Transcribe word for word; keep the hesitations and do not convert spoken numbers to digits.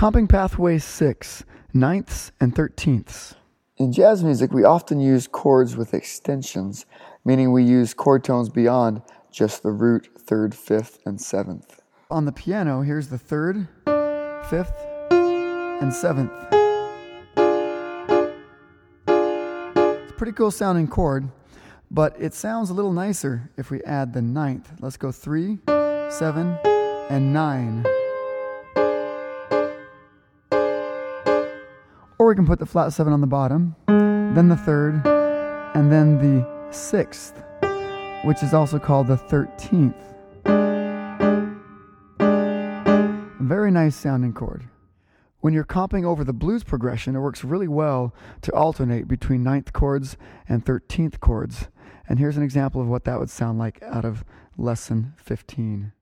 Comping pathway six, ninths and thirteenths. In jazz music, we often use chords with extensions, meaning we use chord tones beyond just the root, third, fifth, and seventh. On the piano, here's the third, fifth, and seventh. It's a pretty cool sounding chord, but it sounds a little nicer if we add the ninth. Let's go three, seven, and nine. Or we can put the flat seven on the bottom, then the third, and then the sixth, which is also called the thirteenth. Very nice sounding chord. When you're comping over the blues progression, it works really well to alternate between ninth chords and thirteenth chords. And here's an example of what that would sound like out of lesson fifteen.